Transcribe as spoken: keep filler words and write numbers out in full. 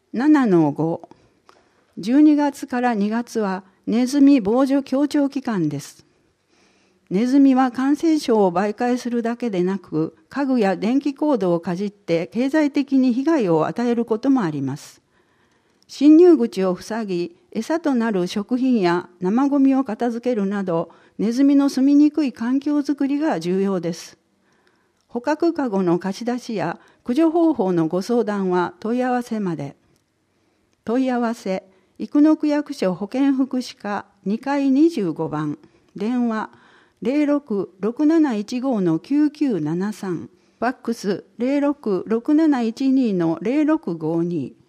ななのご、じゅうにがつからにがつはネズミ防除協調期間です。ネズミは感染症を媒介するだけでなく、家具や電気コードをかじって経済的に被害を与えることもあります。侵入口を塞ぎ、餌となる食品や生ゴミを片付けるなど、ネズミの住みにくい環境づくりが重要です。捕獲かごの貸し出しや駆除方法のご相談は問い合わせまで。問い合わせ、生野区役所保健福祉課にかいにじゅうごばん、電話 ゼロろく ろくなないちご のきゅうきゅうななさん、ファックス ゼロろく ろくなないちに のゼロろくごに